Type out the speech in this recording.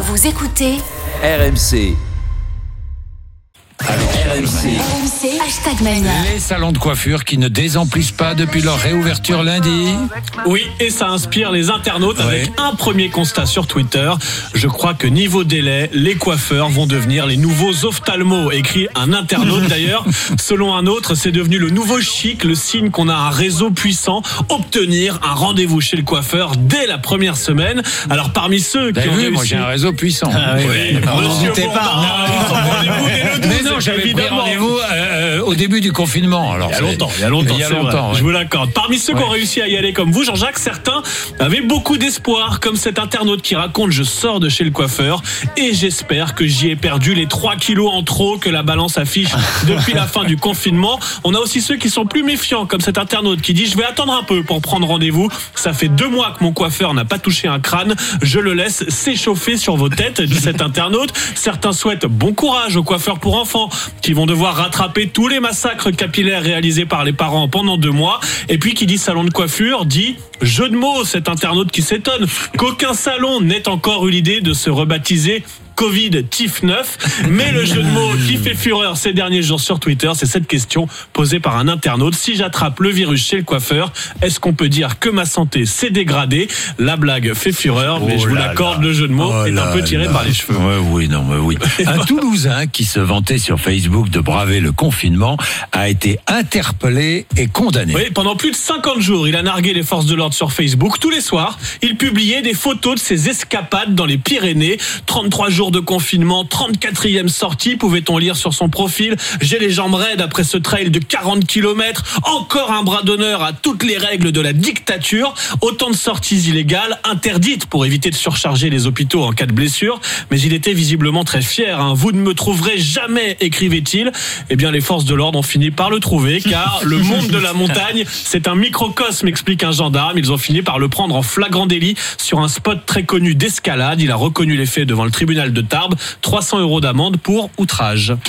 Vous écoutez RMC. RMC. #Mania. Les salons de coiffure qui ne désemplissent pas depuis leur réouverture lundi. Oui, et ça inspire les internautes avec un premier constat sur Twitter. Je crois que niveau délai, les coiffeurs vont devenir les nouveaux ophtalmos, écrit un internaute d'ailleurs. Selon un autre, c'est devenu le nouveau chic, le signe qu'on a un réseau puissant, obtenir un rendez-vous chez le coiffeur dès la première semaine. Alors parmi ceux qui ont réussi... Moi j'ai un réseau puissant. On n'en doutait pas. Mais non, j'avais pris rendez-vous au début du confinement. Alors, il y a longtemps, c'est vrai. Ouais. Je vous l'accorde. Parmi ceux qui ont réussi à y aller comme vous, Jean-Jacques, certains avaient beaucoup d'espoir, comme cet internaute qui raconte: je sors de chez le coiffeur et j'espère que j'y ai perdu les 3 kilos en trop que la balance affiche depuis la fin du confinement. On a aussi ceux qui sont plus méfiants, comme cet internaute qui dit: je vais attendre un peu pour prendre rendez-vous. Ça fait 2 mois que mon coiffeur n'a pas touché un crâne. Je le laisse s'échauffer sur vos têtes, dit cet internaute. Certains souhaitent bon courage aux coiffeurs pour enfants qui vont devoir rattraper tous les massacres capillaires réalisés par les parents pendant 2 mois. Et puis qui dit salon de coiffure dit jeu de mots, cet internaute qui s'étonne qu'aucun salon n'ait encore eu l'idée de se rebaptiser Covid TIF 9, mais le jeu de mots qui fait fureur ces derniers jours sur Twitter, c'est cette question posée par un internaute: si j'attrape le virus chez le coiffeur, est-ce qu'on peut dire que ma santé s'est dégradée? La blague fait fureur, mais je vous l'accorde, le jeu de mots est un peu tiré par les cheveux. Oui. Un Toulousain qui se vantait sur Facebook de braver le confinement a été interpellé et condamné. Oui, pendant plus de 50 jours, il a nargué les forces de l'ordre sur Facebook. Tous les soirs, il publiait des photos de ses escapades dans les Pyrénées. 33 jours de confinement, 34e sortie, pouvait-on lire sur son profil. J'ai les jambes raides après ce trail de 40 km. Encore un bras d'honneur à toutes les règles de la dictature. Autant de sorties illégales, interdites pour éviter de surcharger les hôpitaux en cas de blessure. Mais il était visiblement très fier. Vous ne me trouverez jamais, écrivait-il. Eh bien, les forces de l'ordre ont fini par le trouver, car le monde de la montagne, c'est un microcosme, explique un gendarme. Ils ont fini par le prendre en flagrant délit sur un spot très connu d'escalade. Il a reconnu les faits devant le tribunal de Tarbes. 300 € d'amende pour outrage.